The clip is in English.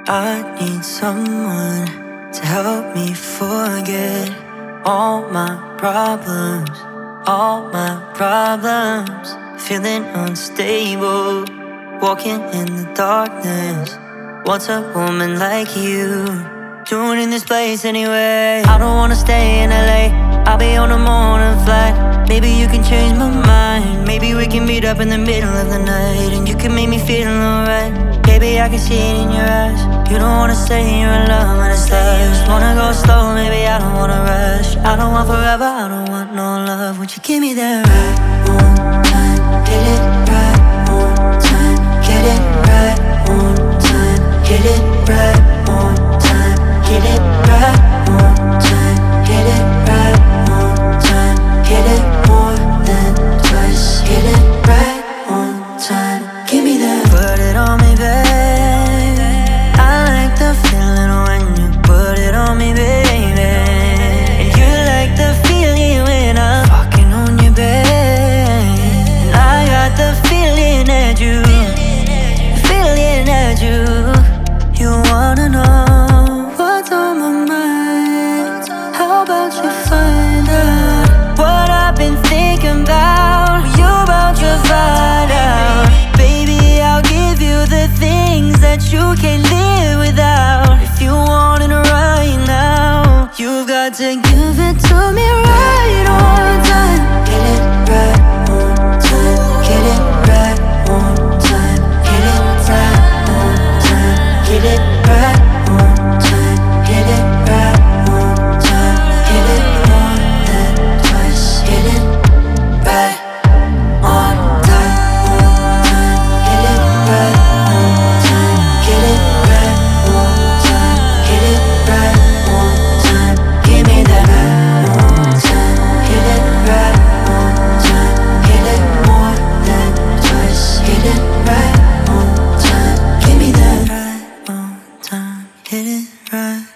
I need someone to help me forget all my problems, all my problems. Feeling unstable, walking in the darkness. What's a woman like you doing in this place anyway? I don't wanna stay in LA, I'll be on a morning flight. Maybe you can change my mind. Maybe we can meet up in the middle of the night, and you can make me feel alright. Baby, I can see it in your eyes. You don't wanna say you're in love when it's love. You just wanna go slow, maybe I don't wanna rush. I don't want forever, I don't want no love. Would you give me that right one time? Hit it right one time. Get it right one time. Hit it right one time. Get it right one time. Hit it right one time. Hit it more than twice. Hit it right one time. Give me that. Put it on me, babe. I like the feeling when you put it on me, baby. And you like the feeling when I'm fucking on you, babe. And I got the feeling that you, feeling that you wanna know what's on my mind. How about you find out what I've been thinking about? You about to find out. Baby, I'll give you the things that you can't live without. If you want it right now, you've got to give it to me right on time. Get it right on time. Get it right on time. Get it right on time. Get it right on time. Get it right on time. Get it more than twice. Get it right on time. Get it right on time. Get it right on time. Get it right on time. Give me that right on time. Get it right on time. Get it more than twice. Get it right on time. Give me that right on time. Hit it right